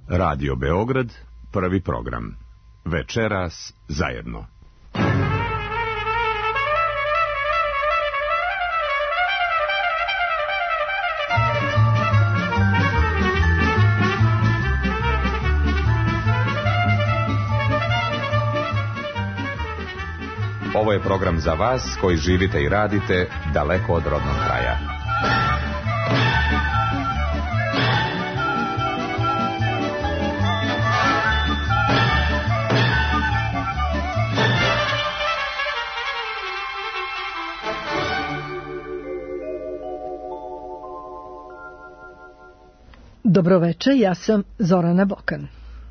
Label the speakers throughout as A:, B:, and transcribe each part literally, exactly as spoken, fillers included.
A: Radio Beograd, prvi program. Večeras zajedno. Ovo je program za vas koji živite i radite daleko od rodnog kraja.
B: Dobroveče, ja sam Zorana Bokan.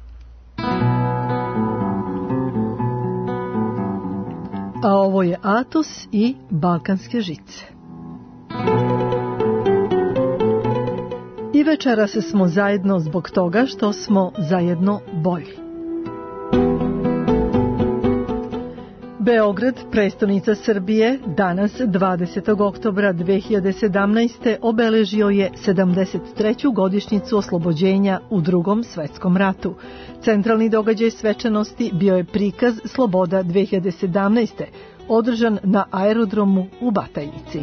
B: A ovo je Atos i Balkanske žice. I večeras smo zajedno zbog toga što smo zajedno bolji. Beograd, prestonica Srbije, danas dvadesetog oktobra dve hiljade sedamnaeste. obeležio je sedamdeset treću godišnjicu oslobođenja u Drugom svetskom ratu. Centralni događaj svečanosti bio je prikaz Sloboda dve hiljade sedamnaeste. održan na aerodromu u Batajnici.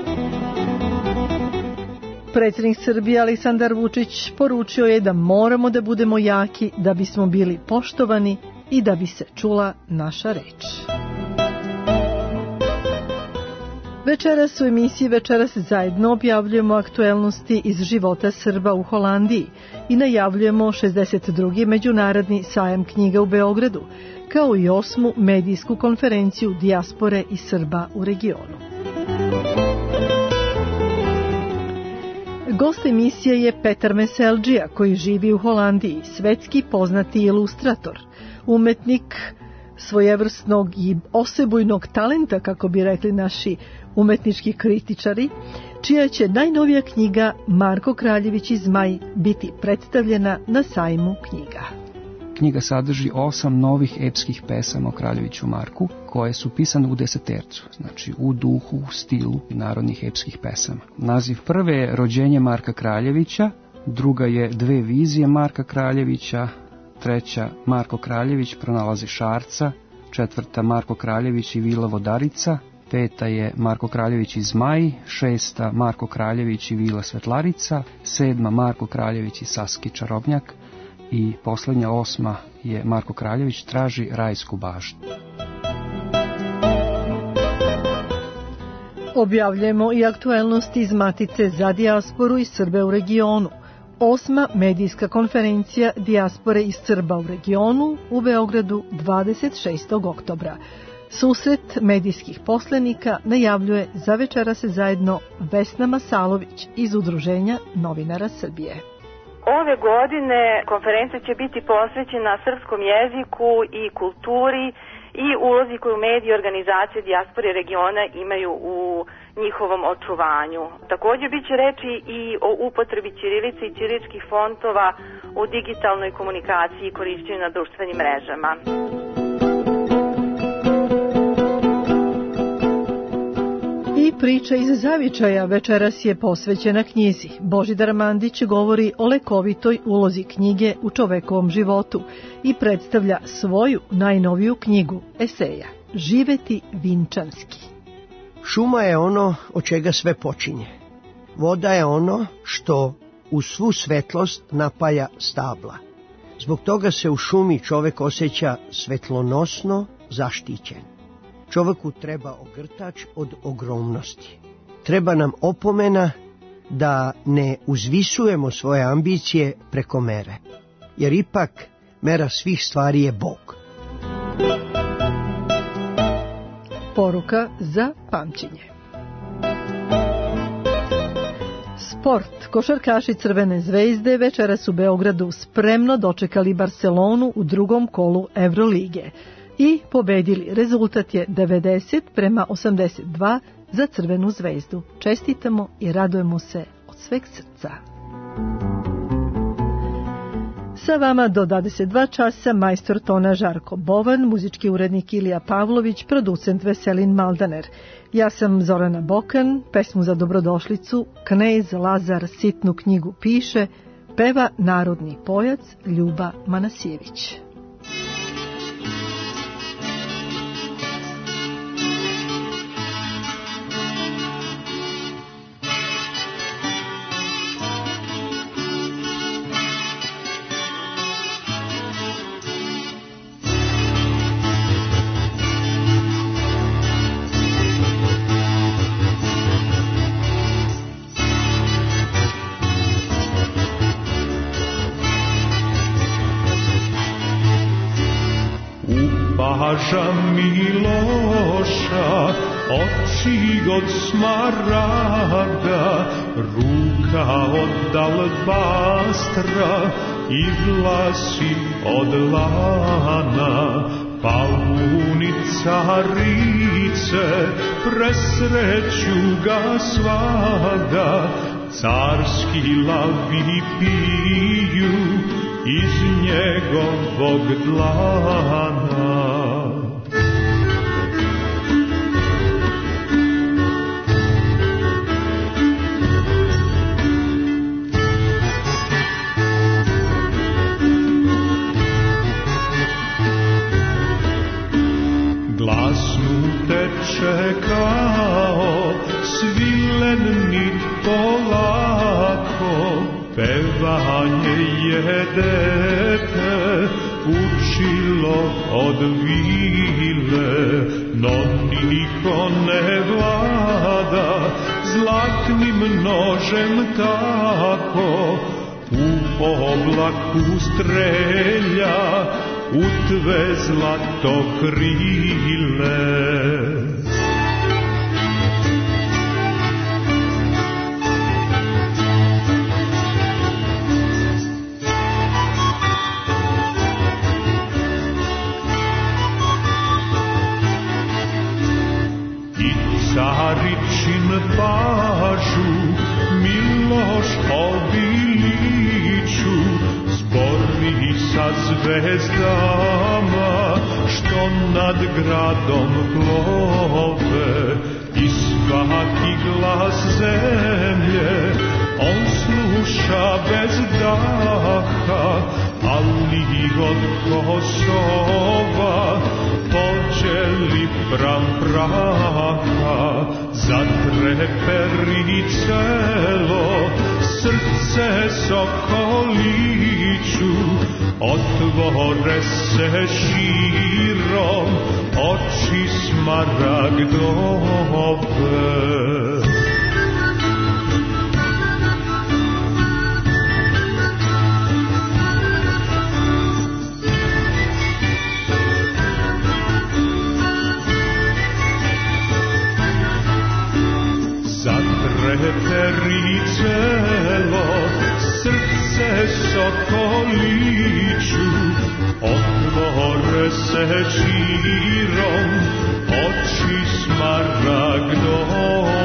B: Predsjednik Srbije Aleksandar Vučić poručio je da moramo da budemo jaki da bismo bili poštovani i da bi se čula naša reč. Večeras u emisiji Večeras zajedno objavljujemo aktuelnosti iz života Srba u Holandiji i najavljujemo šezdeset drugi Međunarodni sajam knjiga u Beogradu, kao i osmu medijsku konferenciju dijaspore i Srba u regionu. Gost emisije je Petar Meseldžija, koji živi u Holandiji, svetski poznati ilustrator, umetnik svojevrsnog i osebujnog talenta, kako bi rekli naši umetnički kritičari, čija će najnovija knjiga Marko Kraljević i Zmaj biti predstavljena na sajmu knjiga.
C: Knjiga sadrži osam novih epskih pesama o Kraljeviću Marku, koje su pisane u desetercu, znači u duhu, u stilu narodnih epskih pesama. Naziv prve je Rođenje Marka Kraljevića, druga je Dve vizije Marka Kraljevića, treća Marko Kraljević pronalazi Šarca, četvrta Marko Kraljević i Vila Vodarica, peta je Marko Kraljević i Zmaj, šesta Marko Kraljević i Vila Svetlarica, sedma Marko Kraljević i Saski Čarobnjak i posljednja osma je Marko Kraljević traži rajsku baštu.
B: Objavljujemo i aktuelnosti iz Matice za dijasporu i Srbe u regionu. Osma medijska konferencija dijaspore i Srba u regionu u Beogradu dvadeset šestog oktobra. Susret medijskih poslenika najavljuje za Večeras zajedno Vesna Masalović iz Udruženja novinara Srbije.
D: Ove godine konferencija će biti posvećena srpskom jeziku i kulturi i ulozi koju mediji i organizacije dijaspore regiona imaju u njihovom očuvanju. Također bit će reči i o upotrebi ćirilice i ćiriličkih fontova u digitalnoj komunikaciji i korišćenju na društvenim mrežama.
B: I priča iz zavičaja večeras je posvećena knjizi. Božidar Mandić govori o lekovitoj ulozi knjige u čovekovom životu i predstavlja svoju najnoviju knjigu eseja Živeti vinčanski.
E: Šuma je ono od čega sve počinje. Voda je ono što u svu svetlost napaja stabla. Zbog toga se u šumi čovek osjeća svetlonosno zaštićen. Čovjeku treba ogrtač od ogromnosti. Treba nam opomena da ne uzvisujemo svoje ambicije preko mere, jer ipak mera svih stvari je Bog.
B: Poruka za pamćenje. Sport. Košarkaši Crvene zvezde večeras u Beogradu spremno dočekali Barcelonu u drugom kolu Evrolige i pobedili. Rezultat je devedeset prema osamdeset dva za Crvenu zvezdu. Čestitamo i radujemo se od sveg srca. Sa vama do dvadeset dva časa majstor tona Žarko Bovan, muzički urednik Ilija Pavlović, producent Veselin Maldaner. Ja sam Zorana Bokan, pesmu za dobrodošlicu Knez Lazar sitnu knjigu piše, peva narodni pojac Ljuba Manasijević.
F: Paža Miloša, oči od smaragda, ruka od albastra i vlasi od lana. Palunica rice, presreću ga svada, carski lavi piju iz njegovog dlana. Glasnu teče kao svilen nit polako, pevanje je dete učilo od vile, no niko ne vlada zlatnim nožem tako, u oblaku strelja u tve zlato krile. Caričin pažu Miloš obiliču, zbori sa zvezdama što nad gradom plove, i svaki glas zemlje on sluša bez daha, ali od Kosova pođe li pram praha, zatreperi celo srce Sokoliću, otvore se širom oči smaragdove. Zatreperi celo srce Sokoliću, otvore se širom oči smaragdove.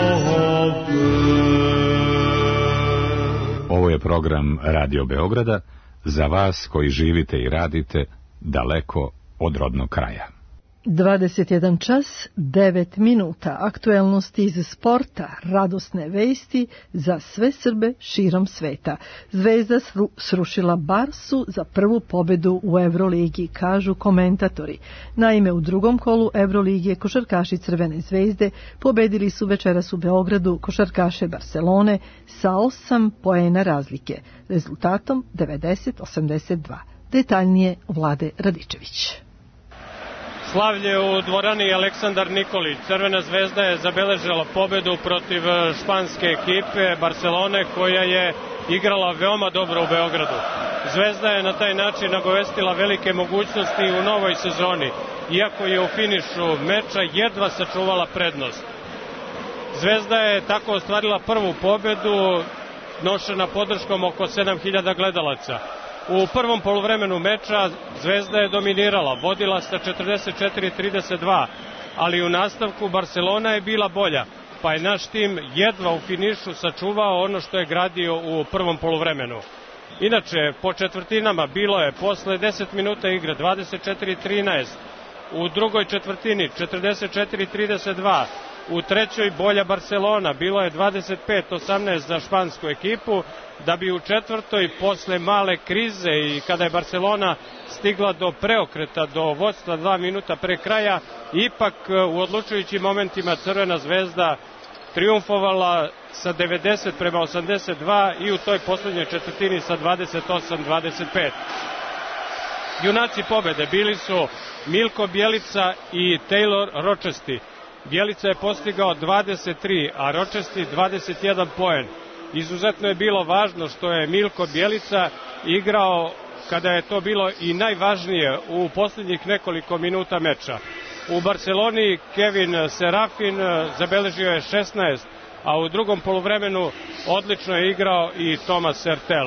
A: Ovo je program Radio Beograda za vas koji živite i radite daleko od rodnog kraja.
B: dvadeset jedan čas, devet minuta. Aktuelnosti iz sporta, radosne vesti za sve Srbe širom sveta. Zvezda sru, srušila Barsu za prvu pobedu u Evroligi, kažu komentatori. Naime, u drugom kolu Evrolige košarkaši Crvene zvezde pobedili su večeras u Beogradu košarkaše Barcelone sa osam poena razlike, rezultatom devedeset osamdeset dva. Detaljnije Vlade Radičević.
G: Slavlje u dvorani Aleksandar Nikolić. Crvena zvezda je zabeležila pobedu protiv španske ekipe Barcelone, koja je igrala veoma dobro u Beogradu. Zvezda je na taj način nagovestila velike mogućnosti u novoj sezoni, iako je u finišu meča jedva sačuvala prednost. Zvezda je tako ostvarila prvu pobedu, nošena podrškom oko sedam hiljada gledalaca. U prvom poluvremenu meča Zvezda je dominirala, vodila sa četrdeset četiri trideset dva, ali u nastavku Barcelona je bila bolja, pa je naš tim jedva u finišu sačuvao ono što je gradio u prvom poluvremenu. Inače, po četvrtinama bilo je posle deset minuta igre dvadeset četiri trinaest, u drugoj četvrtini četrdeset četiri trideset dva, U trećoj bolja Barcelona, bilo je dvadeset pet osamnaest za špansku ekipu, da bi u četvrtoj posle male krize i kada je Barcelona stigla do preokreta, do vodstva dva minuta pre kraja, ipak u odlučujućim momentima Crvena zvezda triumfovala sa devedeset prema osamdeset dva i u toj poslednjoj četvrtini sa dvadeset osam dvadeset pet. Junaci pobede bili su Milko Bjelica i Taylor Rochesti. Bjelica je postigao dvadeset tri, a Rochesti dvadeset jedan poen. Izuzetno je bilo važno što je Milko Bjelica igrao kada je to bilo i najvažnije u posljednjih nekoliko minuta meča. U Barceloni Kevin Serafin zabeležio je šesnaest, a u drugom poluvremenu odlično je igrao i Thomas Hertel.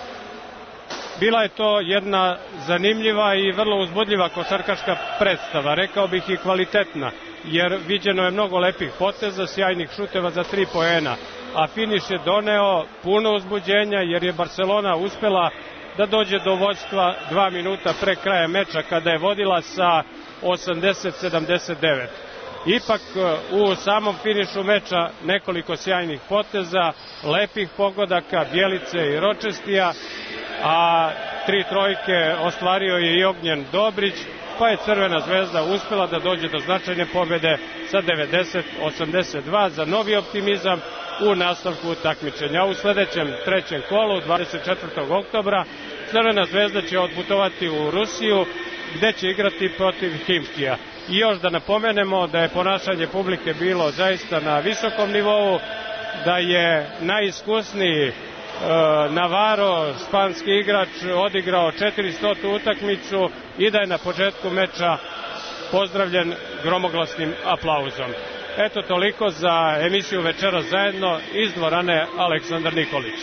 G: Bila je to jedna zanimljiva i vrlo uzbudljiva košarkaška predstava, rekao bih i kvalitetna, jer viđeno je mnogo lepih poteza, sjajnih šuteva za tri poena, a finiš je doneo puno uzbuđenja jer je Barcelona uspela da dođe do vođstva dva minuta pre kraja meča kada je vodila sa osamdeset sedamdeset devet. Ipak u samom finišu meča nekoliko sjajnih poteza, lepih pogodaka Bjelice i Ročestija, a tri trojke ostvario je i Ognjen Dobrić, pa je Crvena zvezda uspela da dođe do značajne pobede sa devedeset osamdeset dva za novi optimizam u nastavku takmičenja. U sledećem trećem kolu, dvadeset četvrtog oktobra, Crvena zvezda će odputovati u Rusiju, gde će igrati protiv Himkija. I još da napomenemo da je ponašanje publike bilo zaista na visokom nivou, da je najiskusniji e, Navarro, španski igrač, odigrao četiristotu utakmicu i da je na početku meča pozdravljen gromoglasnim aplauzom. Eto toliko za emisiju Večeras zajedno iz dvorane Aleksandar Nikolić.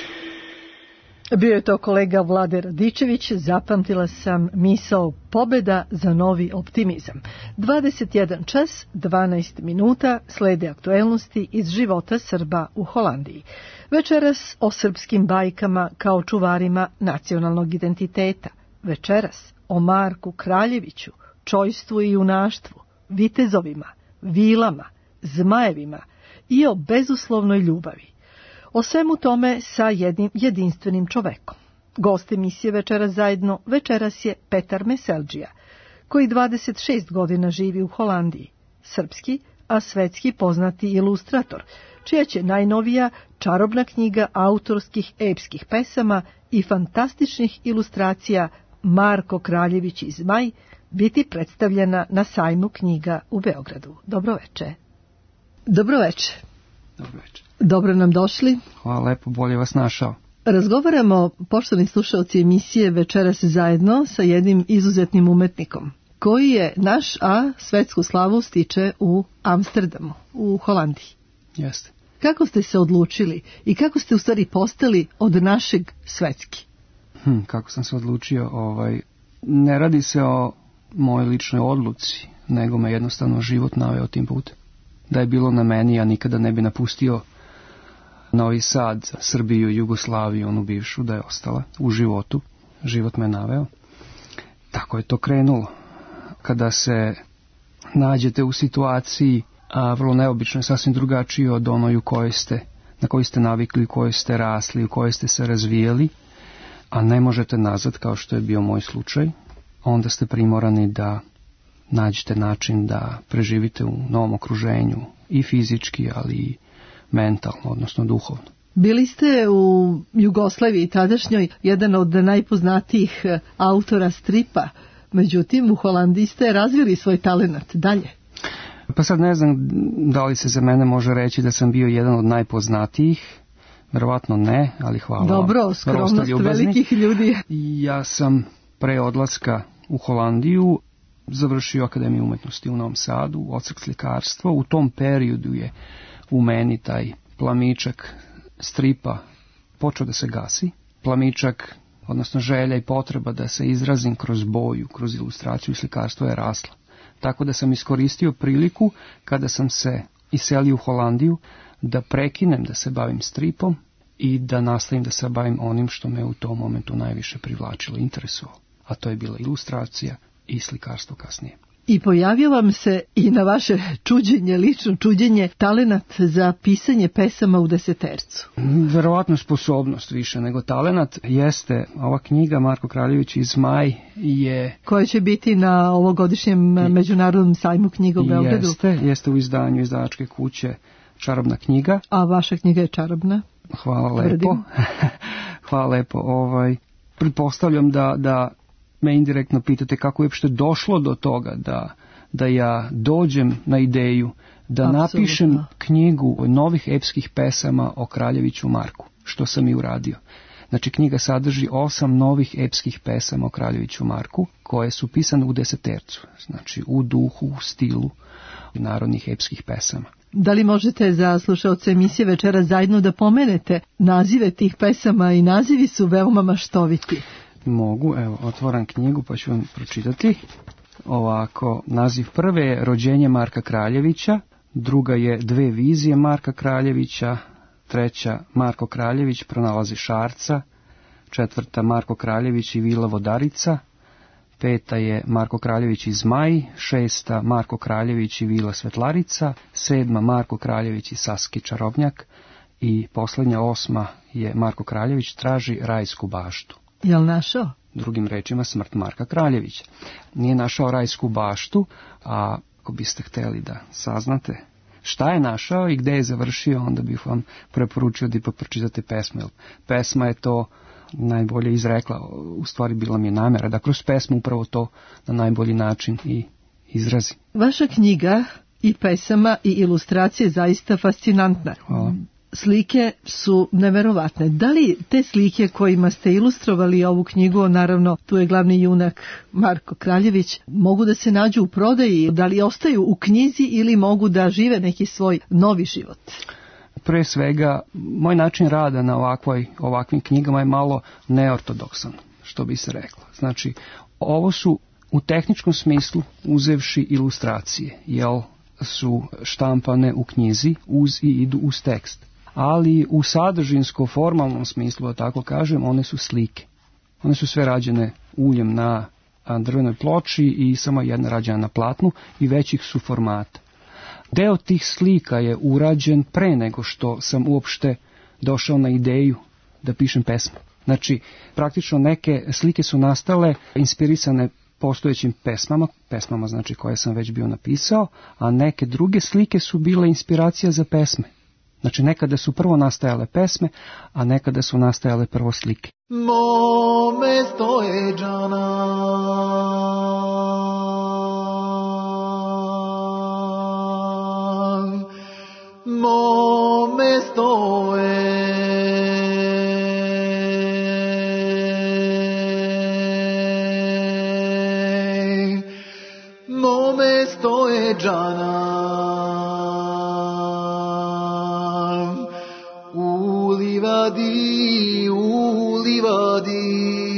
B: Bio je to kolega Vlade Radičević, zapamtila sam misao pobeda za novi optimizam. dvadeset jedan čas, dvanaest minuta, slede aktuelnosti iz života Srba u Holandiji. Večeras o srpskim bajkama kao čuvarima nacionalnog identiteta. Večeras o Marku Kraljeviću, čojstvu i junaštvu, vitezovima, vilama, zmajevima i o bezuslovnoj ljubavi. O svemu tome sa jednim jedinstvenim čovekom. Gost emisije Večeras zajedno večeras je Petar Meseldžija, koji dvadeset šest godina živi u Holandiji, srpski, a svetski poznati ilustrator, čija će najnovija čarobna knjiga autorskih epskih pesama i fantastičnih ilustracija Marko Kraljević i Zmaj biti predstavljena na sajmu knjiga u Beogradu. Dobroveče. Dobroveče.
C: Dobroveče.
B: Dobro nam došli.
C: Hvala lepo, bolje vas našao.
B: Razgovaramo, poštovani slušalci emisije Večeras zajedno, sa jednim izuzetnim umetnikom, koji je naš, a svetsku slavu stiče u Amsterdamu, u Holandiji.
C: Jeste.
B: Kako ste se odlučili i kako ste u stvari postali od našeg svetski?
C: Hm, kako sam se odlučio, ovaj, ne radi se o mojoj ličnoj odluci, nego me jednostavno život naveo tim putem. Da je bilo na meni, ja nikada ne bi napustio Novi Sad, Srbiju, Jugoslaviju, onu bivšu, da je ostala u životu. Život me naveo. Tako je to krenulo. Kada se nađete u situaciji, a vrlo neobično je, sasvim drugačije od onoj u kojoj ste, na kojoj ste navikli, u kojoj ste rasli, u kojoj ste se razvijali, a ne možete nazad, kao što je bio moj slučaj, onda ste primorani da nađete način da preživite u novom okruženju, i fizički, ali i mentalno, odnosno duhovno.
B: Bili ste u Jugoslaviji tadašnjoj jedan od najpoznatijih autora stripa, međutim u Holandiji ste razvili svoj talenat dalje.
C: Pa sad ne znam da li se za mene može reći da sam bio jedan od najpoznatijih, verovatno ne, ali hvala.
B: Dobro, skromnost velikih ljudi.
C: Ja sam pre odlaska u Holandiju završio Akademiju umetnosti u Novom Sadu, odsek slikarstvo. U tom periodu je u meni taj plamičak stripa počeo da se gasi. Plamičak, odnosno želja i potreba da se izrazim kroz boju, kroz ilustraciju i slikarstvo je rasla. Tako da sam iskoristio priliku kada sam se iselio u Holandiju da prekinem da se bavim stripom i da nastavim da se bavim onim što me u tom momentu najviše privlačilo, interesovalo. A to je bila ilustracija i slikarstvo kasnije.
B: I pojavio vam se i na vaše čuđenje, lično čuđenje, talenat za pisanje pesama u desetercu.
C: Verovatno sposobnost više nego talenat jeste ova knjiga Marko Kraljević i Zmaj je...
B: Koja će biti na ovogodišnjem Međunarodnom sajmu knjiga u Beogradu.
C: Jeste, jeste u izdanju izdavačke kuće Čarobna knjiga.
B: A vaša knjiga je čarobna?
C: Hvala lepo. Hvala lepo. Ovaj, pretpostavljam da, da me indirektno pitate kako je uopšte došlo do toga da, da ja dođem na ideju da Absolutno. napišem knjigu novih epskih pesama o Kraljeviću Marku, što sam i uradio. Znači, knjiga sadrži osam novih epskih pesama o Kraljeviću Marku, koje su pisane u desetercu, znači u duhu, u stilu narodnih epskih pesama.
B: Da li možete za slušaoce emisije Večera zajedno da pomenete nazive tih pesama i nazivi su veoma maštoviti?
C: Mogu, evo, otvoram knjigu pa ću vam pročitati. Ovako, naziv prve je Rođenje Marka Kraljevića, druga je Dve vizije Marka Kraljevića, treća Marko Kraljević pronalazi Šarca, četvrta Marko Kraljević i Vila Vodarica, peta je Marko Kraljević i Zmaj, šesta Marko Kraljević i Vila Svetlarica, sedma Marko Kraljević i Saski Čarobnjak i posljednja osma je Marko Kraljević traži rajsku baštu.
B: Jel našao?
C: Drugim rečima Smrt Marka Kraljevića. Nije našao rajsku baštu, a ako biste htjeli da saznate šta je našao i gde je završio, onda bih vam preporučio da ipak pročitate pesmu. Pesma je to najbolje izrekla, u stvari bila mi je namjera da kroz pesmu upravo to na najbolji način i izrazi.
B: Vaša knjiga i pesama i ilustracije zaista fascinantna.
C: Hvala.
B: Slike su neverovatne. Da li te slike kojima ste ilustrovali ovu knjigu, naravno tu je glavni junak Marko Kraljević, mogu da se nađu u prodaji, da li ostaju u knjizi ili mogu da žive neki svoj novi život?
C: Pre svega, moj način rada na ovakvoj, ovakvim knjigama je malo neortodoksan, što bi se reklo. Znači, ovo su u tehničkom smislu uzevši ilustracije, jel su štampane u knjizi uz i idu uz tekst. Ali u sadržinsko-formalnom smislu, da tako kažem, one su slike. One su sve rađene uljem na drvenoj ploči i samo jedna rađena na platnu i većih su formata. Deo tih slika je urađen pre nego što sam uopšte došao na ideju da pišem pesmu. Znači, praktično neke slike su nastale inspirisane postojećim pesmama, pesmama znači koje sam već bio napisao, a neke druge slike su bile inspiracija za pesme. Znači, nekada su prvo nastajale pesme, a nekada su nastajale prvo slike.
H: Mo mesto je džana, mo mesto je, mo mesto je džana. Ulivadi, ulivadi,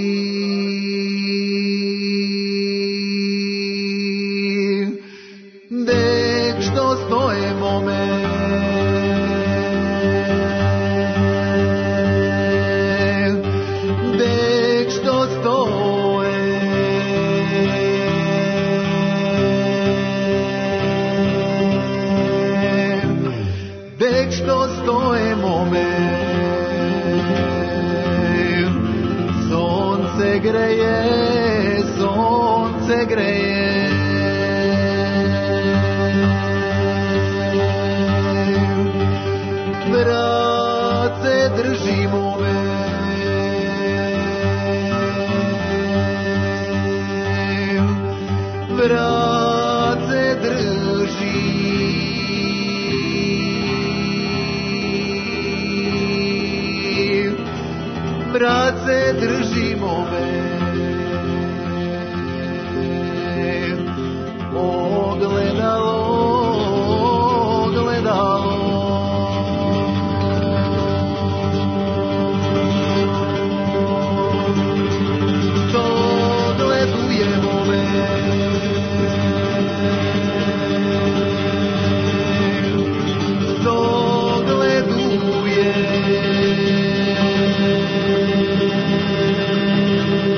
H: dek što stoje mome, dek što stoje, dek što stoje mome. Sonce greje, sonce greje, brace držimo me, brace drži, brace držimo me, ogledalo, ogledalo, dogledujemo me, dogleduje.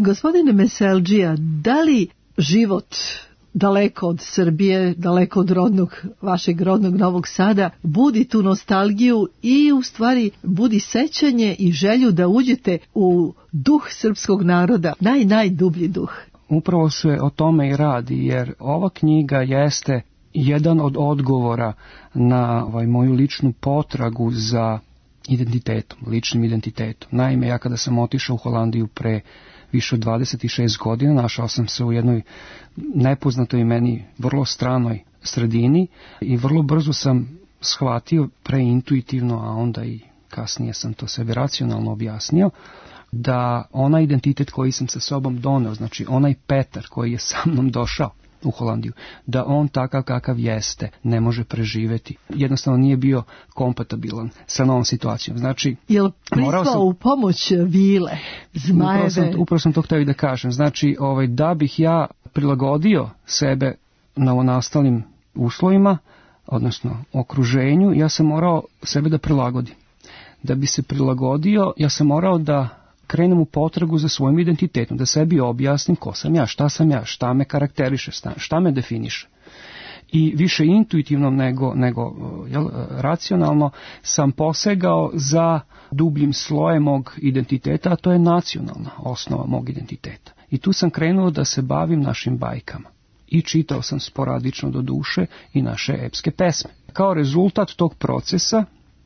B: Gospodine Meseldžija, da li život daleko od Srbije, daleko od rodnog, vašeg rodnog Novog Sada, budi tu nostalgiju i u stvari budi sećanje i želju da uđete u duh srpskog naroda, naj, najdublji duh?
C: Upravo se o tome i radi, jer ova knjiga jeste jedan od odgovora na ovaj, moju ličnu potragu za identitetom, ličnim identitetom. Naime, ja kada sam otišao u Holandiju pre više od dvadeset šest godina, našao sam se u jednoj nepoznatoj meni vrlo stranoj sredini i vrlo brzo sam shvatio preintuitivno, a onda i kasnije sam to sebi racionalno objasnio, da onaj identitet koji sam sa sobom doneo, znači onaj Petar koji je sa mnom došao u Holandiju, da on takav kakav jeste ne može preživeti. Jednostavno nije bio kompatibilan sa novom situacijom. Znači,
B: jel prislao sam u pomoć vile, zmajeve?
C: Upravo sam, upravo sam to htio i da kažem. Znači, ovaj, da bih ja prilagodio sebe novonastalim uslovima, odnosno okruženju, ja sam morao sebe da prilagodim. Da bi se prilagodio, ja sam morao da krenem u potragu za svojim identitetom, da sebi objasnim ko sam ja, šta sam ja, šta me karakteriše, šta me definiše. I više intuitivno nego, nego jel, racionalno sam posegao za dubljim slojem mog identiteta, a to je nacionalna osnova mog identiteta. I tu sam krenuo da se bavim našim bajkama. I čitao sam sporadično do duše i naše epske pesme. Kao rezultat tog procesa,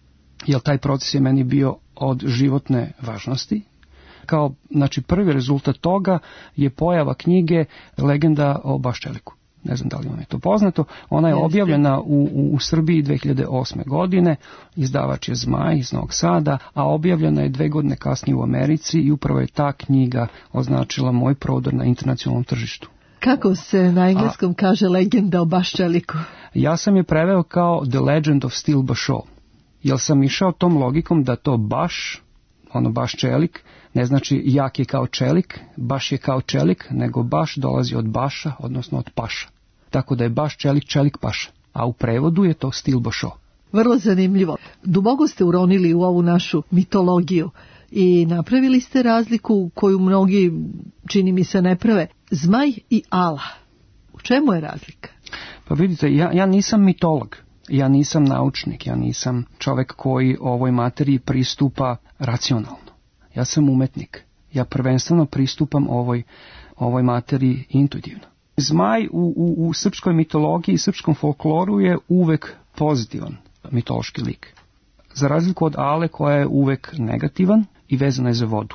C: jer taj proces je meni bio od životne važnosti, kao znači, prvi rezultat toga je pojava knjige Legenda o Baščeliku. Ne znam da li vam je to poznato. Ona je objavljena u, u, u Srbiji dve hiljade osme godine, izdavač je Zmaj iz Novog Sada, a objavljena je dve godine kasnije u Americi i upravo je ta knjiga označila moj prodor na internacionalnom tržištu.
B: Kako se na engleskom a, kaže Legenda o Baščeliku?
C: Ja sam je preveo kao The Legend of Stil Basho, jer sam išao tom logikom da to baš, ono baš čelik, ne znači jak je kao čelik, baš je kao čelik, nego baš dolazi od baša, odnosno od paša. Tako da je baš čelik, čelik paša. A u prevodu je to Stil Basho.
B: Vrlo zanimljivo. Duboko ste uronili u ovu našu mitologiju i napravili ste razliku koju mnogi, čini mi se, ne prave. Zmaj i ala. U čemu je razlika?
C: Pa vidite, ja, ja nisam mitolog. Ja nisam naučnik, ja nisam čovek koji ovoj materiji pristupa racionalno. Ja sam umetnik. Ja prvenstveno pristupam ovoj, ovoj materiji intuitivno. Zmaj u, u, u srpskoj mitologiji i srpskom folkloru je uvek pozitivan mitološki lik. Za razliku od ale koja je uvek negativan i vezana je za vodu.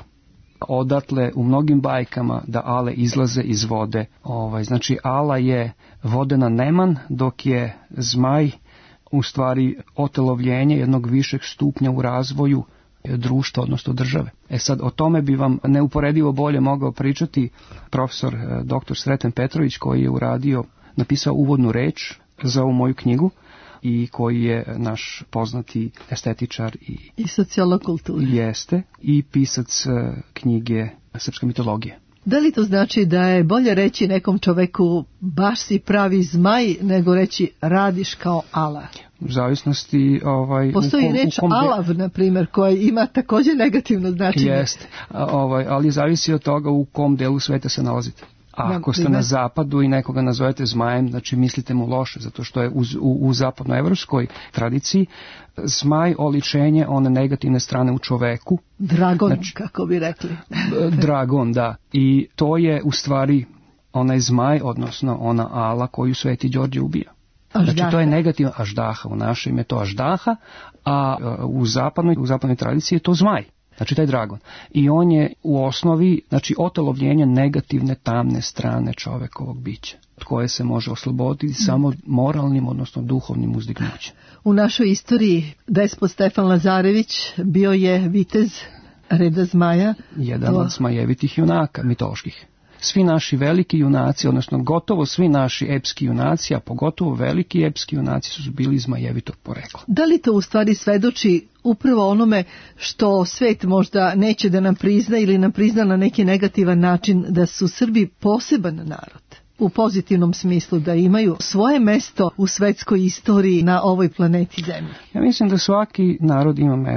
C: Odatle u mnogim bajkama da ale izlaze iz vode. Ovaj, znači ala je vodena neman, dok je zmaj u stvari otelovljenje jednog višeg stupnja u razvoju društva, odnosno države. E sad, o tome bi vam neuporedivo bolje mogao pričati profesor doktor Sreten Petrović, koji je uradio, napisao uvodnu reč za ovu moju knjigu i koji je naš poznati estetičar i,
B: i sociolog kulture.
C: Jeste, i pisac knjige Srpska mitologija.
B: Da li to znači da je bolje reći nekom čoveku baš si pravi zmaj nego reći radiš kao ala?
C: U zavisnosti ovaj
B: postoji u kom, reč u kom alav, na primjer, koja ima također negativno značenje.
C: Jeste, ovaj, ali zavisi od toga u kom delu sveta se nalazite. A ako ste na zapadu i nekoga nazovete zmajem, znači mislite mu loše, zato što je u, u, u zapadnoevropskoj tradiciji zmaj oličenje one negativne strane u čoveku.
B: Dragon, znači, kako bi rekli.
C: Dragon, da. I to je u stvari onaj zmaj, odnosno ona ala koju Sveti Đorđe ubija. Aždaha. Znači to je negativno, aždaha, u našem je to aždaha, a u zapadnoj, u zapadnoj tradiciji je to zmaj. Znači taj dragon. I on je u osnovi, znači, otelovljenje negativne tamne strane čovekovog bića, od koje se može osloboditi mm. samo moralnim, odnosno duhovnim uzdignućem.
B: U našoj istoriji despot Stefan Lazarević bio je vitez reda zmaja.
C: Jedan to... od zmajevitih junaka mitoloških. Svi naši veliki junaci, odnosno gotovo svi naši epski junaci, a pogotovo veliki epski junaci su bili zmajevitog porekla.
B: Da li to u stvari svedoči upravo onome što svet možda neće da nam prizna ili nam prizna na neki negativan način, da su Srbi poseban narod? U pozitivnom smislu, da imaju svoje mesto u svetskoj istoriji na ovoj planeti Zemlji.
C: Ja mislim da svaki narod ima mesto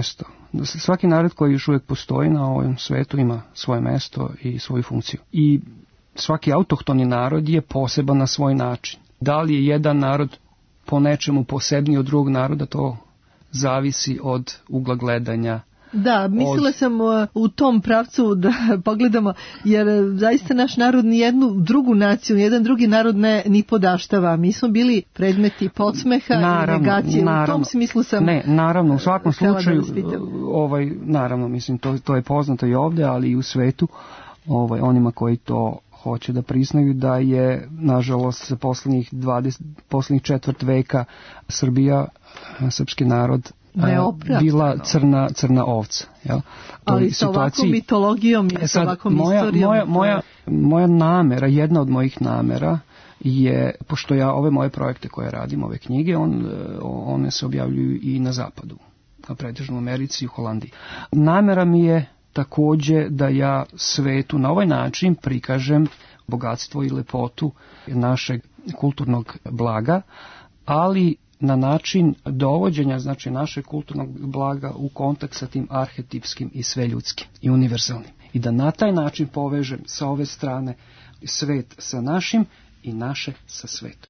C: svaki narod koji još uvijek postoji na ovom svetu ima svoje mesto i svoju funkciju. I svaki autohtoni narod je poseban na svoj način. Da li je jedan narod po nečemu posebniji od drugog naroda, to zavisi od ugla gledanja.
B: Da, mislila sam u tom pravcu da pogledamo, jer zaista naš narod ni jednu drugu naciju, ni jedan drugi narod ne ni podaštava. Mi smo bili predmeti podsmeha naravno, i negacije. Naravno, u tom smislu sam...
C: Ne, naravno, u svakom slučaju, ovaj, naravno, mislim, to, to je poznato i ovdje, ali i u svetu, ovaj, onima koji to hoće da priznaju, da je, nažalost, za posljednjih dvadeset, posljednjih četvrt veka Srbija, srpski narod, bila crna, crna ovca. Jel?
B: Ali sa ovakvom mitologijom i sa ovakvom
C: moja,
B: istorijom.
C: Moja, moja, moja namera, jedna od mojih namera je, pošto ja ove moje projekte koje radim, ove knjige, on, one se objavljuju i na zapadu, na pretežno u Americi i u Holandiji. Namera mi je također da ja svetu na ovaj način prikažem bogatstvo i lepotu našeg kulturnog blaga, ali na način dovođenja, znači, našeg kulturnog blaga u kontakt sa tim arhetipskim i sveljudskim i univerzalnim. I da na taj način povežem sa ove strane svet sa našim i naše sa svetom.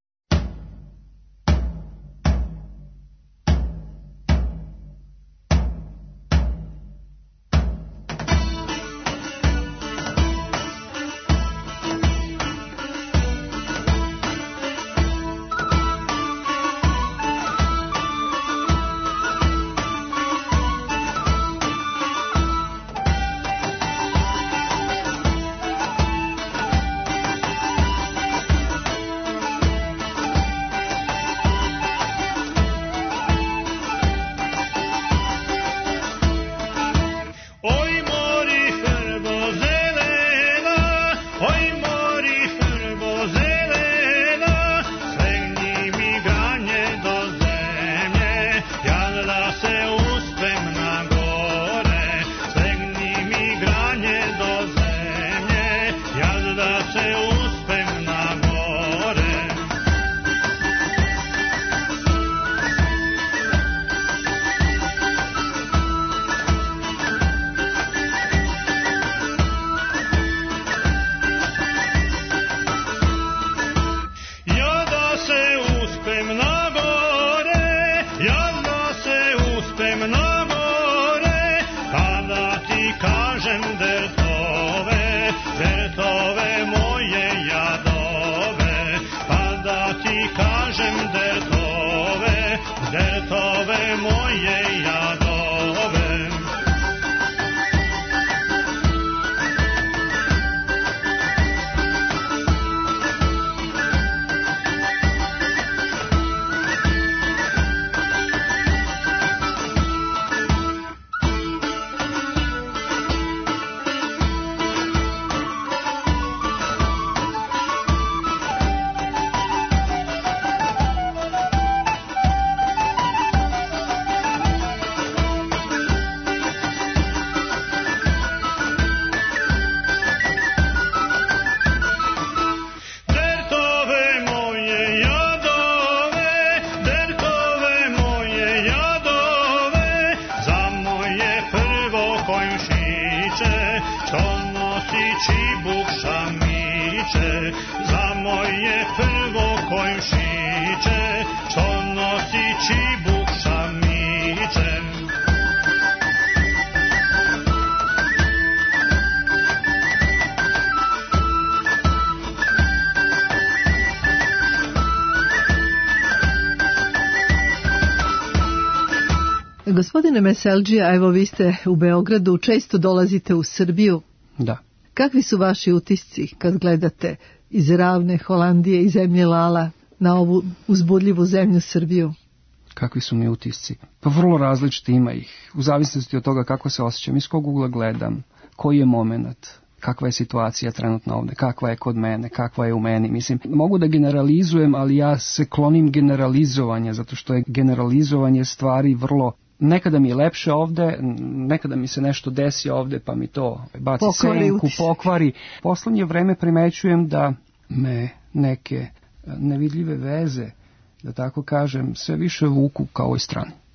B: Gospodine Meseldžija, evo vi ste u Beogradu, često dolazite u Srbiju.
C: Da.
B: Kakvi su vaši utisci kad gledate iz ravne Holandije i zemlje Lala na ovu uzbudljivu zemlju Srbiju?
C: Kakvi su mi utisci? Pa vrlo različiti, ima ih. U zavisnosti od toga kako se osjećam, iz kog ugla gledam, koji je moment, kakva je situacija trenutno ovdje, kakva je kod mene, kakva je u meni. Mislim, mogu da generalizujem, ali ja se klonim generalizovanja, zato što je generalizovanje stvari vrlo... Nekada mi je lepše ovde, nekada mi se nešto desi ovde pa mi to baci
B: pokvari,
C: senku,
B: utisak.
C: pokvari. Poslednje vreme primećujem da me neke nevidljive veze, da tako kažem, sve više vuku ka ovoj strani.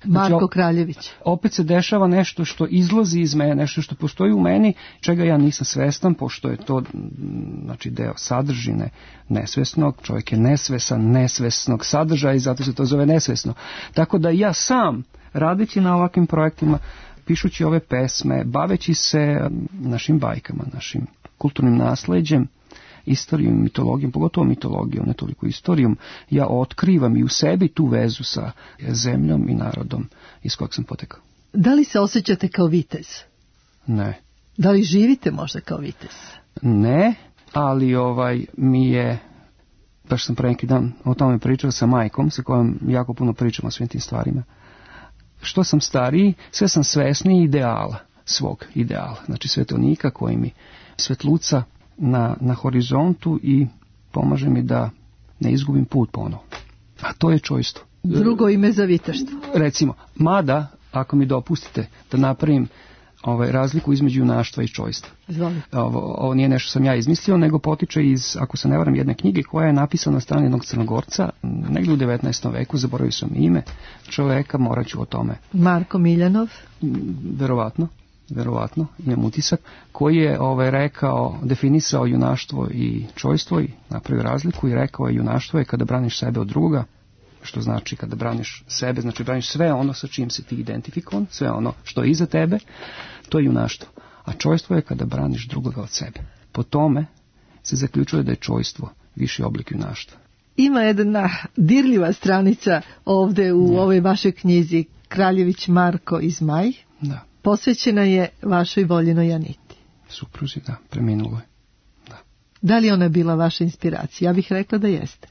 B: Marko
C: Znači,
B: Kraljević.
C: Opet se dešava nešto što izlazi iz mene, nešto što postoji u meni, čega ja nisam svestan, pošto je to znači, deo sadržine nesvesnog. Čovjek je nesvesan nesvesnog sadržaja i zato se to zove nesvesno. Tako da ja sam, radeći na ovakvim projektima, pišući ove pesme, baveći se našim bajkama, našim kulturnim nasleđem, istorijom i mitologijom, pogotovo mitologijom, ne toliko istorijom, ja otkrivam i u sebi tu vezu sa zemljom i narodom iz kojeg sam potekao.
B: Da li se osjećate kao vitez?
C: Ne.
B: Da li živite možda kao vitez?
C: Ne, ali ovaj mi je, baš sam pre neki dan o tome pričao sa majkom, sa kojom jako puno pričam o svim tim stvarima. Što sam stariji, sve sam svesniji ideala, svog ideala. Znači svetonika koji mi svetluca na, na horizontu i pomaže mi da ne izgubim put ponovo. A to je čojstvo.
B: Drugo ime za viteštvo.
C: Recimo, mada, ako mi dopustite da napravim ovaj, razliku između junaštva i čojstva.
B: Izvolite.
C: Ovo, ovo nije nešto sam ja izmislio, nego potiče iz, ako se ne varam, jedne knjige koja je napisana na strani jednog Crnogorca, negdje u devetnaestom veku, zaboravio sam ime čoveka, morat ću o tome.
B: Marko Miljanov.
C: Verovatno. verovatno, imam utisak, koji je ovaj, rekao, definisao junaštvo i čojstvo i napravio razliku i rekao je junaštvo je kada braniš sebe od druga, što znači kada braniš sebe, znači braniš sve ono sa čim se ti identifikovan, sve ono što je iza tebe, to je junaštvo. A čojstvo je kada braniš drugoga od sebe. Po tome se zaključuje da je čojstvo viši oblik junaštva.
B: Ima jedna dirljiva stranica ovde u ne. ovoj vašoj knjizi Kraljević Marko i Zmaj.
C: Da.
B: Posvećena je vašoj voljenoj Aniti.
C: Supruzi, da, preminulo je. Da.
B: Da li ona bila vaša inspiracija? Ja bih rekla da jeste.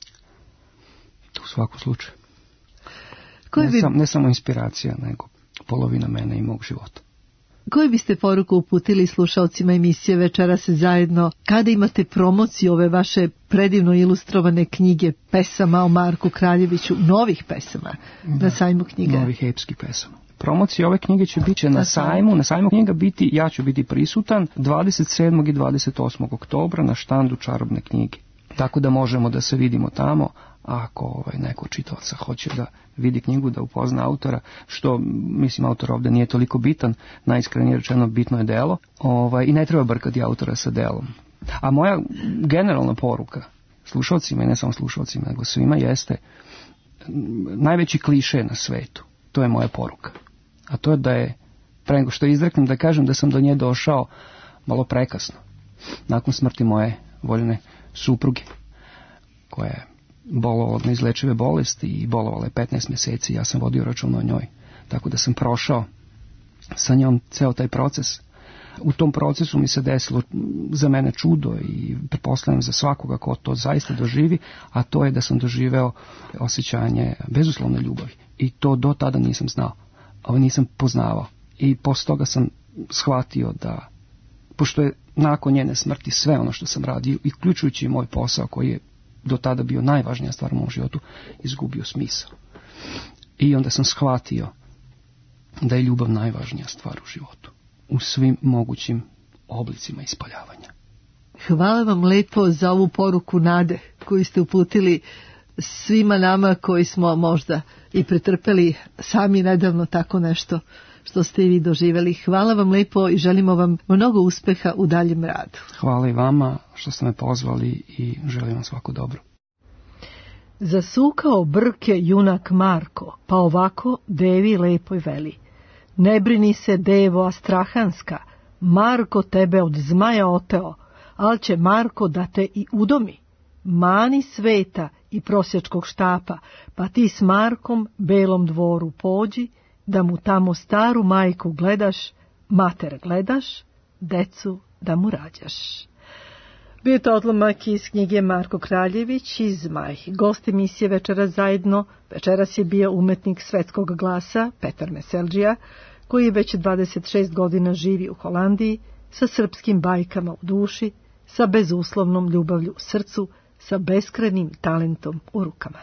C: U svakom slučaju.
B: Ne, bi...
C: sam, ne samo inspiracija, nego polovina mene i mog života.
B: Koju biste poruku uputili slušalcima emisije Večera se zajedno kada imate promociju ove vaše predivno ilustrovane knjige pesama o Marku Kraljeviću, novih pesama da, na sajmu knjiga?
C: Novih epskih pesama. Promocija ove knjige će biti na sajmu, na sajmu knjiga biti, ja ću biti prisutan dvadeset sedmog i dvadeset osmog oktobra na štandu Čarobne knjige. Tako da možemo da se vidimo tamo, ako ovaj, neko čitalaca hoće da vidi knjigu, da upozna autora, što, mislim, autor ovde nije toliko bitan, najiskrenije rečeno bitno je delo, ovaj, i ne treba brkati autora sa delom. A moja generalna poruka slušalcima, i ne samo slušalcima, nego svima, jeste najveći kliše na svetu. To je moja poruka. A to je da je, pre nego što izreknem, da kažem da sam do nje došao malo prekasno. Nakon smrti moje voljene supruge, koja je bolovala od neizlečive bolesti i bolovala je petnaest mjeseci, ja sam vodio račun o njoj. Tako da sam prošao sa njom ceo taj proces. U tom procesu mi se desilo za mene čudo i pretpostavljam za svakoga ko to zaista doživi, a to je da sam doživeo osjećanje bezuslovne ljubavi. I to do tada nisam znao, ovo nisam poznavao. I posle toga sam shvatio da, pošto je nakon njene smrti sve ono što sam radio, i uključujući i moj posao koji je do tada bio najvažnija stvar u mom životu, izgubio smisao. I onda sam shvatio da je ljubav najvažnija stvar u životu, u svim mogućim oblicima ispoljavanja.
B: Hvala vam lepo za ovu poruku nade koju ste uputili svima nama koji smo možda i pretrpeli sami nedavno tako nešto što ste i vi doživjeli. Hvala vam lepo i želimo vam mnogo uspeha u daljem radu.
C: Hvala i vama što ste me pozvali i želim vam svako dobro.
B: Zasukao brke junak Marko, pa ovako devi lepoj veli: ne brini se, devo Astrahanska, Marko tebe od zmaja oteo, al će Marko da te i udomi. Mani sveta i prosjačkog štapa, pa ti s Markom belom dvoru pođi, da mu tamo staru majku gledaš, mater gledaš, decu da mu rađaš. Bio to odlomak iz knjige Marko Kraljević i Zmaj. Gost emisije Večera zajedno večeras je bio umetnik svetskog glasa Petar Meseldžija, koji već dvadeset šest godina živi u Holandiji, sa srpskim bajkama u duši, sa bezuslovnom ljubavlju u srcu, sa beskrajnim talentom u rukama.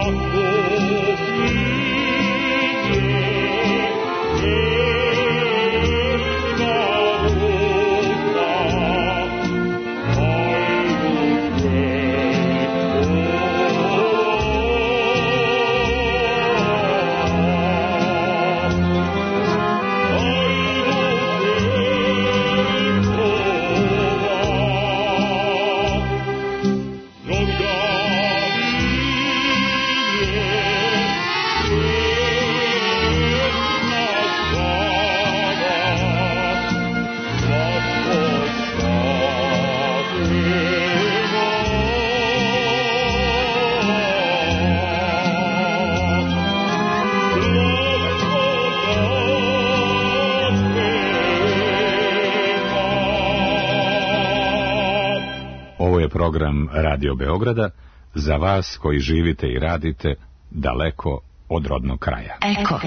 A: Program Radio Beograda za vas koji živite i radite daleko od rodnog kraja.
I: Eko.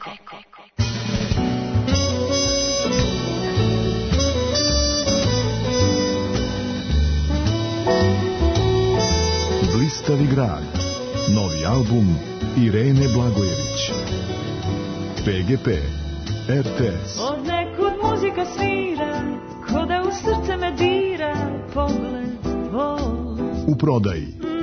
J: Blistavi grad. Novi album Irene Blagojević. P G P R T S.
K: Od nekud muzika svira, ko da u srce me dira pogled.
J: U prodaji.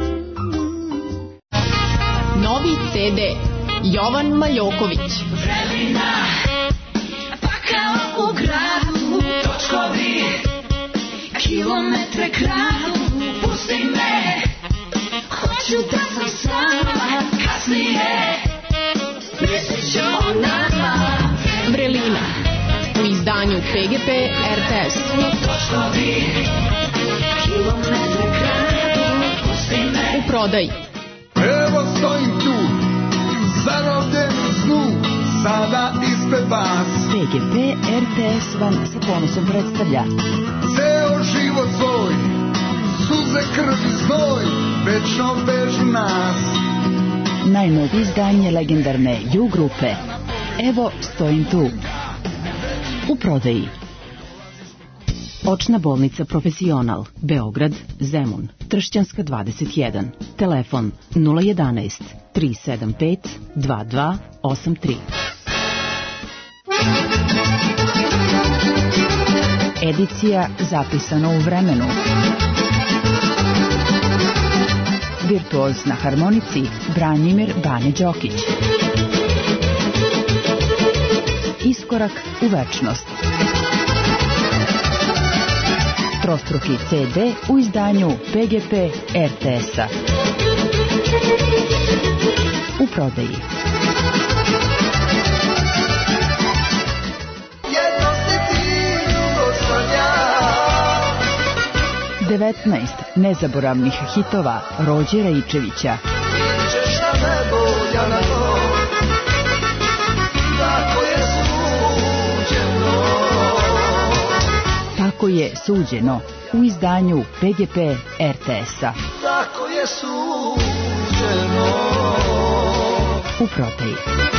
L: Novi ce de Jovan Maljoković.
M: Vrelina, pa kao u gradu, točkovi, kilometre kradu, pusti me, hoću da sam sama, kasnije, mislit ću o nama.
L: Vrelina, u izdanju P G P R T S.
M: Točkovi, kilometre kradu, pusti me.
L: U prodaji.
H: Evo stojim tu, zarobljen u snu, sada ispred vas.
I: P G P R T S vam sa ponosom predstavlja
H: Ceo život svoj, suze, krv i znoj, večno vežu nas.
I: najnovije izdanje legendarne U grupe. Evo stojim tu. U prodaji. Očna bolnica Profesional, Beograd, Zemun, Tršćanska dvadeset jedan. Telefon nula jedanaest tri sedam pet dva dva osam tri. Edicija zapisana u vremenu. Virtuoz na harmonici Branimir Bane Đokić. Iskorak u večnost. Trostruki ce de u izdanju P G P R T S-a. U prodaji. devetnaest nezaboravnih hitova Rođera Ičevića. Tako je suđeno u izdanju P G P R T S-a.
H: Tako je suđeno.
I: U prodaji.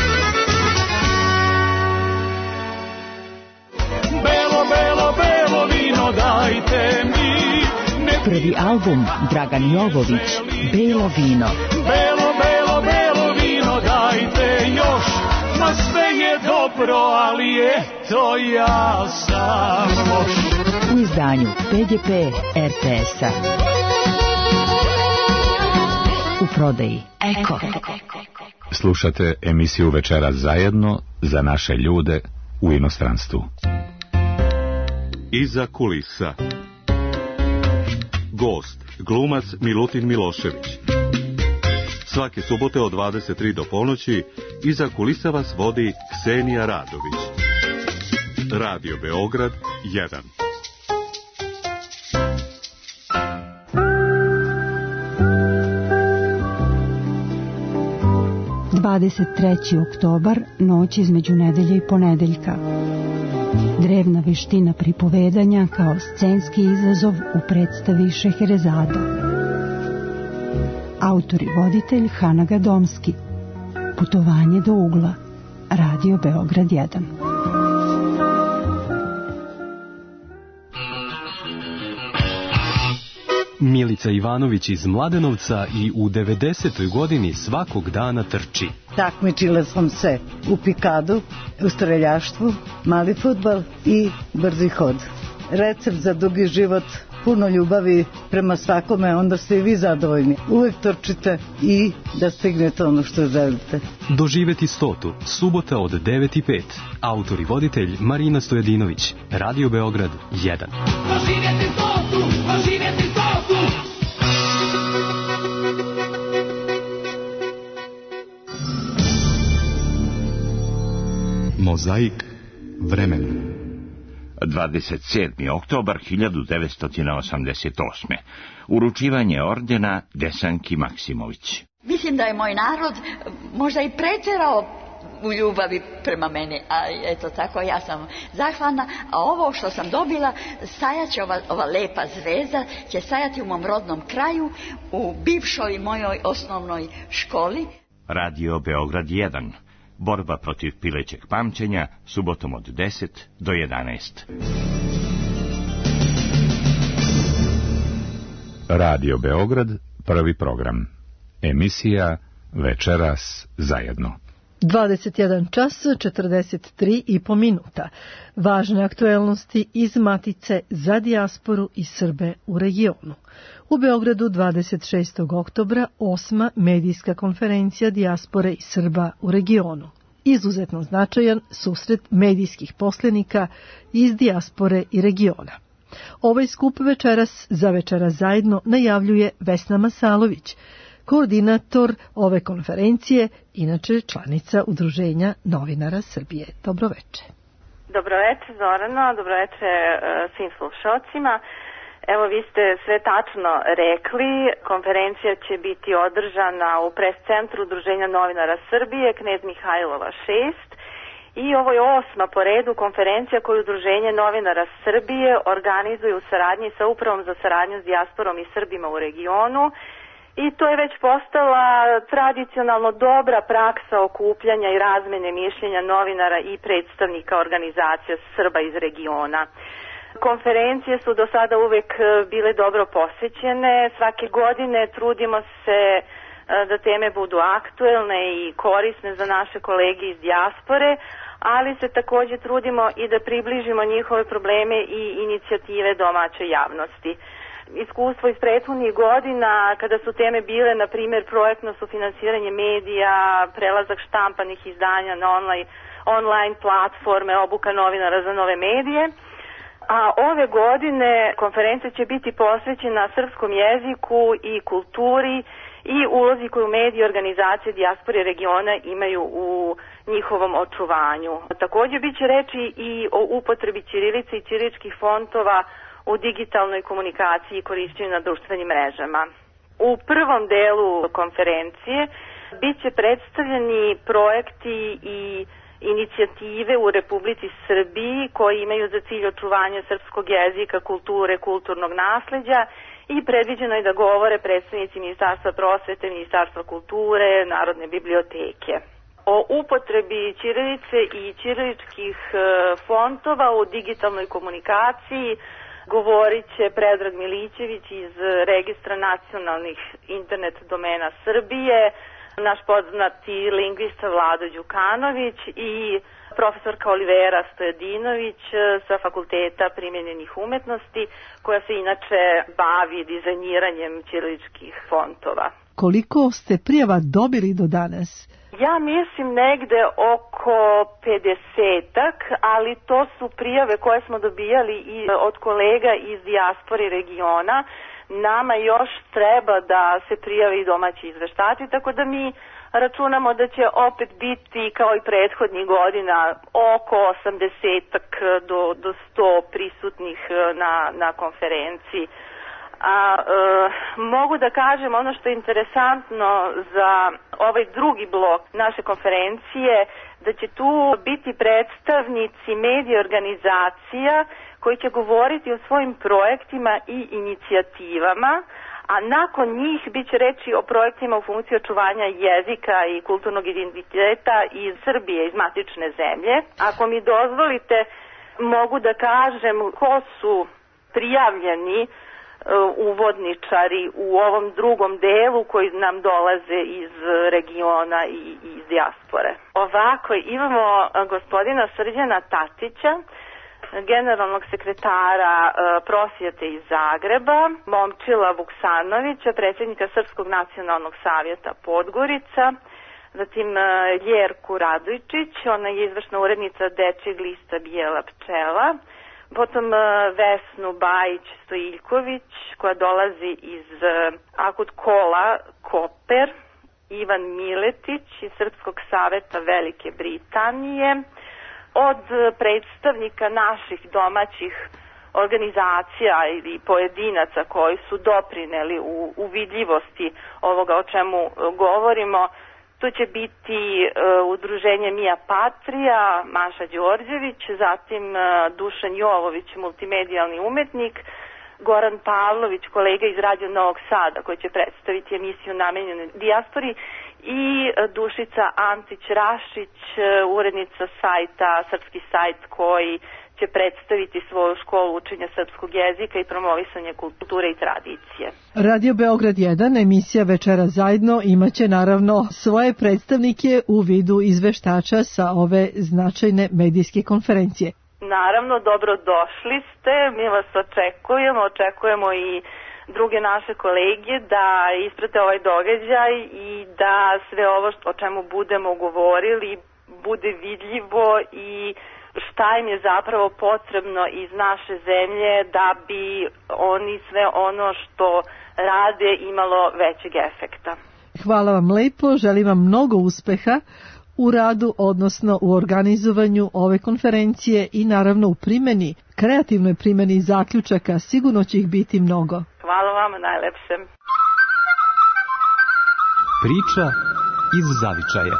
F: Belo, belo, belo vino dajte mi.
I: Prvi album Dragan Jovović, Belo vino.
F: Belo, belo, belo vino dajte još. Ma sve je dobro, ali eto ja sam loš.
I: U izdanju P G P R T S-a. U prodaji. Eko.
A: Slušate emisiju Večeras zajedno za naše ljude u inostranstvu.
N: Iza kulisa. Gost, glumac Milutin Milošević. Svake subote od dvadeset tri do ponoći iza kulisa vas vodi Ksenija Radović. Radio Beograd jedan.
O: dvadeset treći oktobar, noć između nedelje i ponedeljka. Drevna veština pripovedanja kao scenski izazov u predstavi Šeherezada. Autor i voditelj Hana Gadomski. Putovanje do ugla. Radio Beograd jedan.
P: Milica Ivanović iz Mladenovca i u devedesetoj godini svakog dana trči.
Q: Takmičila sam se u pikadu, u streljaštvu, mali fudbal i brzi hod. Recept za dugi život, puno ljubavi prema svakome, onda ste i vi zadovoljni. Uvek trčite i da stignete ono što želite.
P: Doživeti stotu, subota od devet i pet. Autor i voditelj Marina Stojadinović. Radio Beograd jedan.
M: Doživjeti stotu, doživjeti stotu.
J: Mozaik vremena.
R: dvadeset sedmi oktobar hiljadu devetsto osamdeset osme. Uručivanje ordena Desanki Maksimović.
S: Mislim da je moj narod možda i pretjerao u ljubavi prema meni, a eto tako, ja sam zahvalna, a ovo što sam dobila, stajaće ova, ova lepa zvezda, će stajati u mom rodnom kraju, u bivšoj mojoj osnovnoj školi.
R: Radio Beograd jedan. Borba protiv pilećeg pamćenja, subotom od deset do jedanaest.
A: Radio Beograd, prvi program. Emisija Večeras zajedno.
B: dvadeset jedan čas četrdeset tri i po minuta. Važne aktuelnosti iz Matice za dijasporu i Srbe u regionu. U Beogradu dvadeset šestog oktobra osma medijska konferencija dijaspore i Srba u regionu. Izuzetno značajan susret medijskih poslenika iz dijaspore i regiona. Ovaj skup večeras za Večeras zajedno najavljuje Vesna Masalović, koordinator ove konferencije, inače članica Udruženja novinara Srbije. Dobroveče.
D: Dobroveče Zorano, dobroveče svim slušalcima. Evo, vi ste sve tačno rekli, konferencija će biti održana u pres centru Udruženja novinara Srbije, Knez Mihajlova šest, i ovo je osma po redu konferencija koju Udruženje novinara Srbije organizuje u saradnji sa Upravom za saradnju s dijasporom i Srbima u regionu. I to je već postala tradicionalno dobra praksa okupljanja i razmene mišljenja novinara i predstavnika organizacija Srba iz regiona. Konferencije su do sada uvek bile dobro posećene. Svake godine trudimo se da teme budu aktuelne i korisne za naše kolege iz dijaspore, ali se takođe trudimo i da približimo njihove probleme i inicijative domaćoj javnosti. Iskustvo iz prethodnih godina, kada su teme bile, na primjer, projektno sufinansiranje medija, prelazak štampanih izdanja na online, online platforme, obuka novinara za nove medije. A ove godine konferencija će biti posvećena srpskom jeziku i kulturi i ulozi koju mediji i organizacije dijaspore regiona imaju u njihovom očuvanju. Također bit će reči i o upotrebi ćirilice i ćiriličkih fontova u digitalnoj komunikaciji i korišćenju na društvenim mrežama. U prvom delu konferencije bit će predstavljeni projekti i inicijative u Republici Srbiji koji imaju za cilj očuvanje srpskog jezika, kulture, kulturnog nasleđa, i predviđeno je da govore predstavnici Ministarstva prosvete, Ministarstva kulture, Narodne biblioteke. O upotrebi ćirilice i ćiriličkih fontova u digitalnoj komunikaciji govorit će Predrag Milićević iz Registra nacionalnih internet domena Srbije, naš poznati lingvista Vlado Đukanović i profesorka Olivera Stojadinović sa Fakulteta primjenjenih umetnosti, koja se inače bavi dizajniranjem ćiriličkih fontova.
B: Koliko ste prijava dobili do danas?
D: Ja mislim negde oko pedesetak, ali to su prijave koje smo dobijali i od kolega iz dijaspore regiona. Nama još treba da se prijave i domaći izveštači, tako da mi računamo da će opet biti, kao i prethodnih godina, oko osamdesetak do, do sto prisutnih na, na konferenciji. A e, mogu da kažem ono što je interesantno za ovaj drugi blok naše konferencije, da će tu biti predstavnici medija organizacija koji će govoriti o svojim projektima i inicijativama, a nakon njih bit će reći o projektima u funkciji očuvanja jezika i kulturnog identiteta iz Srbije, iz matične zemlje. Ako mi dozvolite, mogu da kažem ko su prijavljeni uvodničari u ovom drugom delu koji nam dolaze iz regiona i iz dijaspore. Ovako, imamo gospodina Srđana Tatića, generalnog sekretara prosvjete iz Zagreba, Momčila Vuksanovića, predsjednika Srpskog nacionalnog savjeta Podgorica, zatim Ljerku Radojčić, ona je izvršna urednica Dečijeg lista Bijela pčela, potom Vesnu Bajić-Stojiljković koja dolazi iz Akut Kola Koper, Ivan Miletić iz Srpskog saveta Velike Britanije, od predstavnika naših domaćih organizacija ili pojedinaca koji su doprineli u, u vidljivosti ovoga o čemu govorimo. Tu će biti uh, udruženje Mija Patrija, Maša Đorđević, zatim uh, Dušan Jovović, multimedijalni umetnik, Goran Pavlović, kolega iz Radio Novog Sada, koji će predstaviti emisiju namenjenu dijaspori, i uh, Dušica Antić-Rašić, uh, urednica sajta, srpski sajt koji će predstaviti svoju školu učenja srpskog jezika i promovisanje kulture i tradicije.
B: Radio Beograd jedan, emisija Večera zajedno, imaće naravno svoje predstavnike u vidu izveštača sa ove značajne medijske konferencije.
D: Naravno, dobro došli ste, mi vas očekujemo, očekujemo i druge naše kolege da isprate ovaj događaj i da sve ovo o čemu budemo govorili bude vidljivo i šta im je zapravo potrebno iz naše zemlje da bi oni sve ono što rade imalo većeg efekta.
B: Hvala vam lepo, želim vam mnogo uspeha u radu, odnosno u organizovanju ove konferencije i naravno u primjeni, kreativnoj primjeni zaključaka, sigurno će ih biti mnogo.
D: Hvala vam najlepše.
P: Priča iz zavičaja.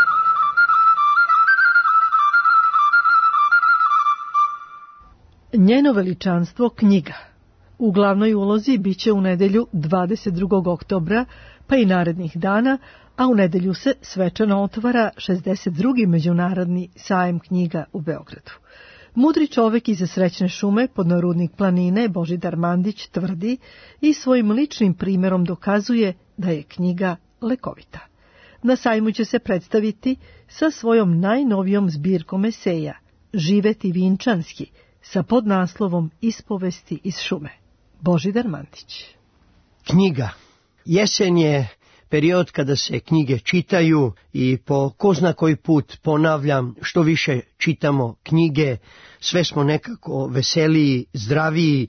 B: Njeno veličanstvo knjiga. U glavnoj ulozi biće u nedelju dvadeset drugog oktobra, pa i narednih dana, a u nedelju se svečano otvara šezdeset drugi međunarodni sajem knjiga u Beogradu. Mudri čovek iza Srećne šume, podnorudnik planine, Božidar Mandić tvrdi i svojim ličnim primjerom dokazuje da je knjiga lekovita. Na sajmu će se predstaviti sa svojom najnovijom zbirkom eseja, Živeti vinčanski, sa podnaslovom Ispovesti iz šume. Božidar Mandić.
E: Knjiga. Jesen je period kada se knjige čitaju i po ko zna koji put ponavljam, što više čitamo knjige, sve smo nekako veseliji, zdraviji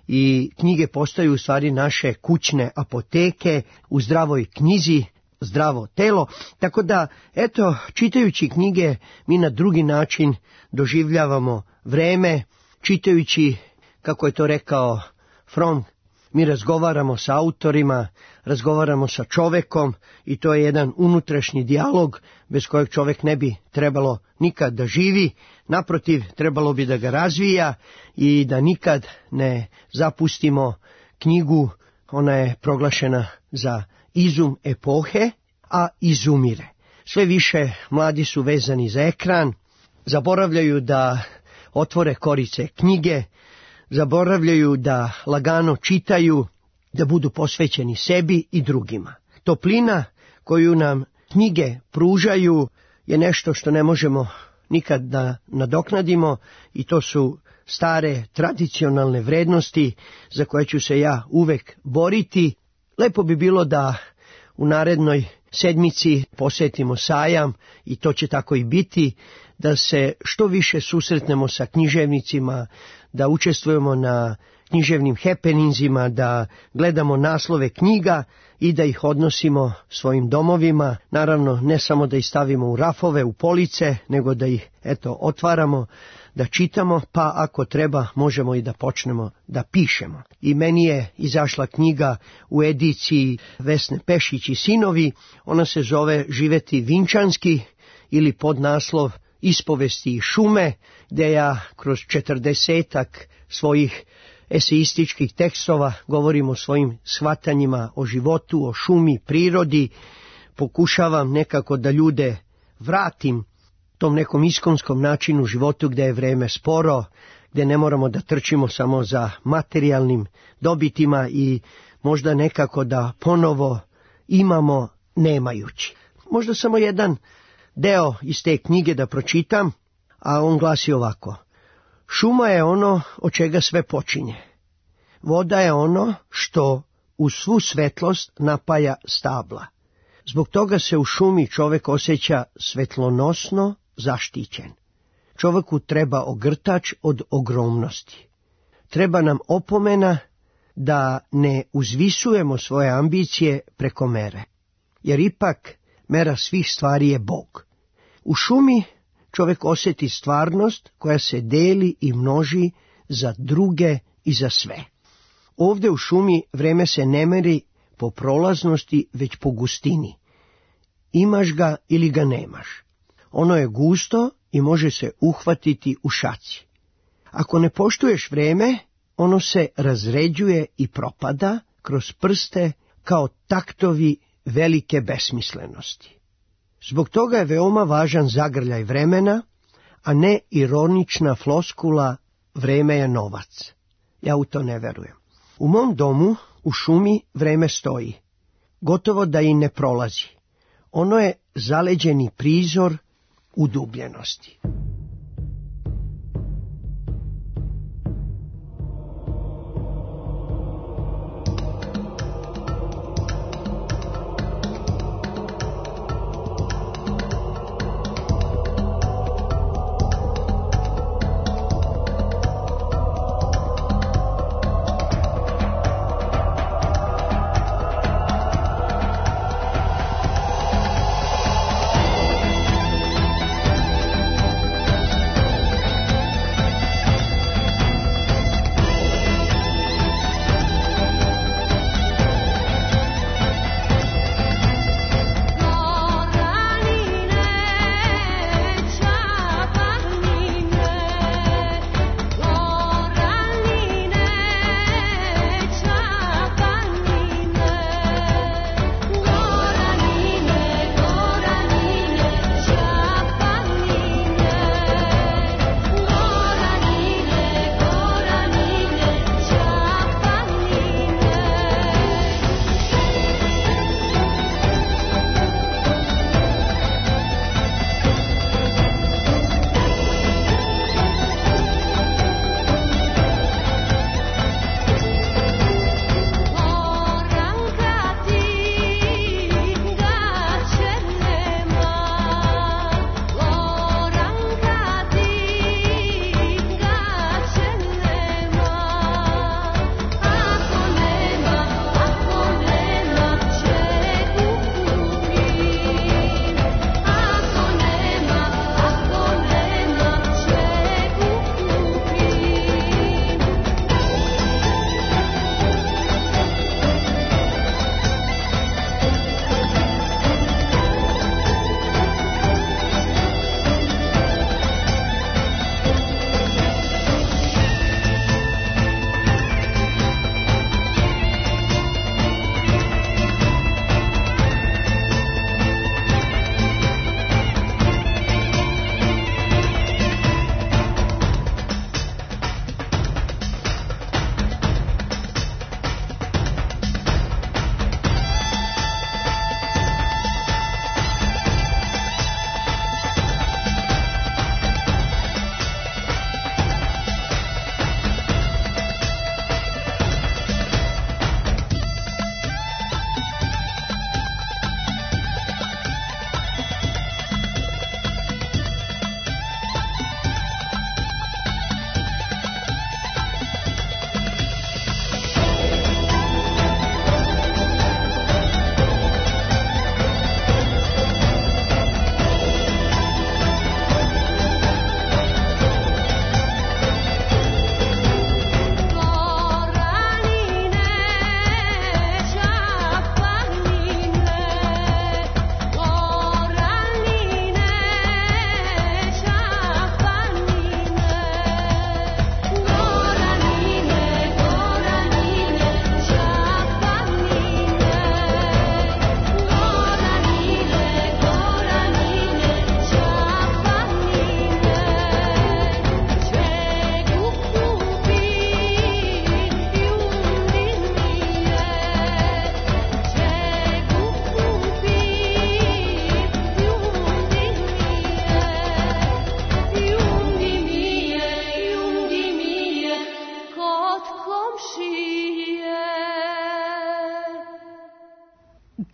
E: i knjige postaju u stvari naše kućne apoteke. U zdravoj knjizi zdravo telo, tako da, eto, čitajući knjige mi na drugi način doživljavamo vreme, čitajući, kako je to rekao Fromm, mi razgovaramo sa autorima, razgovaramo sa čovekom i to je jedan unutrašnji dijalog bez kojeg čovek ne bi trebalo nikad da živi, naprotiv trebalo bi da ga razvija i da nikad ne zapustimo knjigu, ona je proglašena za izum epohe, a izumire. Sve više mladi su vezani za ekran, zaboravljaju da otvore korice knjige, zaboravljaju da lagano čitaju, da budu posvećeni sebi i drugima. Toplina koju nam knjige pružaju je nešto što ne možemo nikad da nadoknadimo i to su stare tradicionalne vrednosti za koje ću se ja uvek boriti. Lepo bi bilo da u narednoj sedmici posetimo sajam i to će tako i biti, da se što više susretnemo sa književnicima, da učestvujemo na književnim happeningzima, da gledamo naslove knjiga i da ih odnosimo svojim domovima. Naravno, ne samo da ih stavimo u rafove, u police, nego da ih eto otvaramo, da čitamo, pa ako treba možemo i da počnemo da pišemo. I meni je izašla knjiga u ediciji Vesne Pešić i sinovi, ona se zove Živeti vinčanski ili podnaslov Ispovesti iz šume, gdje ja kroz četrdesetak svojih eseističkih tekstova govorim o svojim shvatanjima o životu, o šumi, prirodi, pokušavam nekako da ljude vratim tom nekom iskonskom načinu životu gdje je vreme sporo, gde ne moramo da trčimo samo za materijalnim dobitima i možda nekako da ponovo imamo nemajući. Možda samo jedan deo iz te knjige da pročitam, a on glasi ovako. Šuma je ono od čega sve počinje. Voda je ono što u svu svetlost napaja stabla. Zbog toga se u šumi čovek osjeća svetlonosno zaštićen. Čoveku treba ogrtač od ogromnosti. Treba nam opomena da ne uzvisujemo svoje ambicije preko mere, jer ipak mera svih stvari je Bog. U šumi čovek osjeti stvarnost koja se deli i množi za druge i za sve. Ovde u šumi vreme se ne meri po prolaznosti, već po gustini. Imaš ga ili ga nemaš. Ono je gusto i može se uhvatiti u šaci. Ako ne poštuješ vreme, ono se razređuje i propada kroz prste kao taktovi velike besmislenosti. Zbog toga je veoma važan zagrljaj vremena, a ne ironična floskula vreme je novac. Ja u to ne verujem. U mom domu, u šumi, vreme stoji. Gotovo da i ne prolazi. Ono je zaleđeni prizor udubljenosti.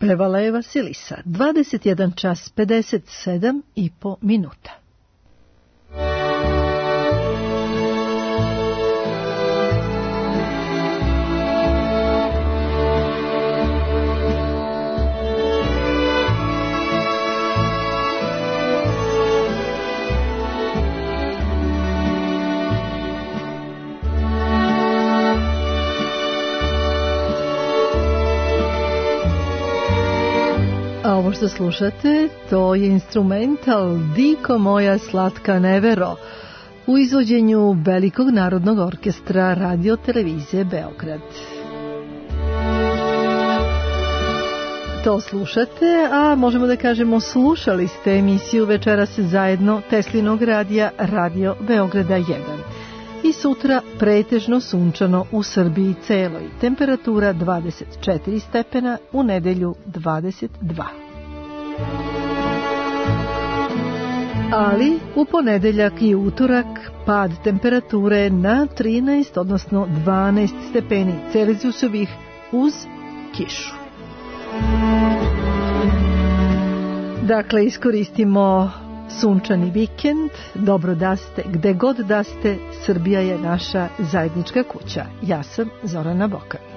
B: pevala Vasilisa. dvadeset jedan čas pedeset sedam i po minuta. A ovo što slušate, to je instrumental Diko moja slatka nevero u izvođenju Velikog narodnog orkestra Radio televizije Beograd. To slušate, a možemo da kažemo slušali ste emisiju Večeras zajedno Teslinog radija Radio Beograda jedan. I sutra pretežno sunčano u Srbiji celoj. Temperatura dvadeset četiri stepena, u nedelju dvadeset dva. Ali u ponedeljak i utorak pad temperature na trinaest, odnosno dvanaest stepeni Celzijusovih uz kišu. Dakle, iskoristimo sunčani vikend, dobro da ste, gde god da ste, Srbija je naša zajednička kuća. Ja sam Zorana Bokan.